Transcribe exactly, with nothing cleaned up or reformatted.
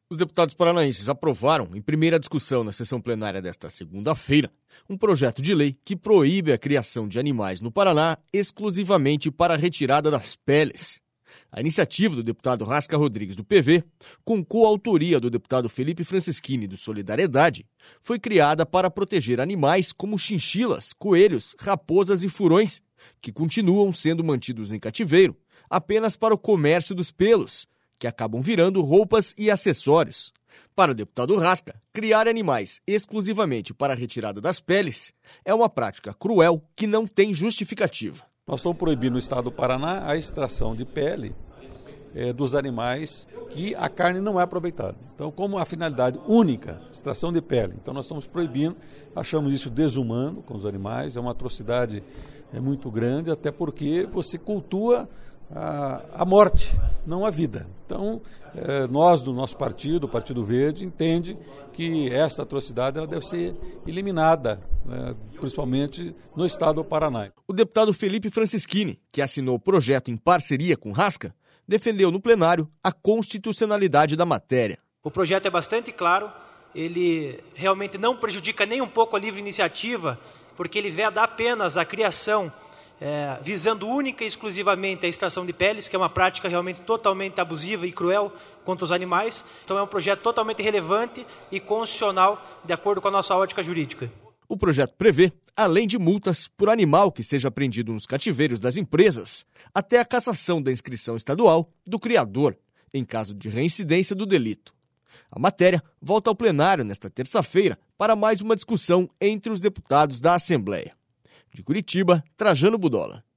Os deputados paranaenses aprovaram, em primeira discussão na sessão plenária desta segunda-feira, um projeto de lei que proíbe a criação de animais no Paraná exclusivamente para a retirada das peles. A iniciativa do deputado Rasca Rodrigues, do P V, com coautoria do deputado Felipe Francischini, do Solidariedade, foi criada para proteger animais como chinchilas, coelhos, raposas e furões, que continuam sendo mantidos em cativeiro apenas para o comércio dos pelos, que acabam virando roupas e acessórios. Para o deputado Rasca, criar animais exclusivamente para a retirada das peles é uma prática cruel que não tem justificativa. Nós estamos proibindo no estado do Paraná a extração de pele é, dos animais que a carne não é aproveitada. Então, como a finalidade única, extração de pele, então nós estamos proibindo, achamos isso desumano com os animais, é uma atrocidade é, muito grande, até porque você cultua A, a morte, não a vida. Então, eh, nós do nosso partido, o Partido Verde, entende que essa atrocidade ela deve ser eliminada, né, principalmente no estado do Paraná. O deputado Felipe Francischini, que assinou o projeto em parceria com Rasca, defendeu no plenário a constitucionalidade da matéria. O projeto é bastante claro, ele realmente não prejudica nem um pouco a livre iniciativa, porque ele veda apenas a criação É, visando única e exclusivamente a extração de peles, que é uma prática realmente totalmente abusiva e cruel contra os animais. Então é um projeto totalmente relevante e constitucional, de acordo com a nossa ótica jurídica. O projeto prevê, além de multas por animal que seja apreendido nos cativeiros das empresas, até a cassação da inscrição estadual do criador, em caso de reincidência do delito. A matéria volta ao plenário nesta terça-feira para mais uma discussão entre os deputados da Assembleia. De Curitiba, Trajano Budola.